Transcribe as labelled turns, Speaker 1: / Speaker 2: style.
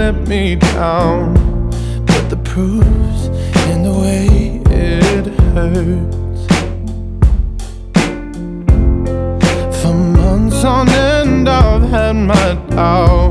Speaker 1: let me down, but the proof's in the way it hurts. For months on end I've had my doubts,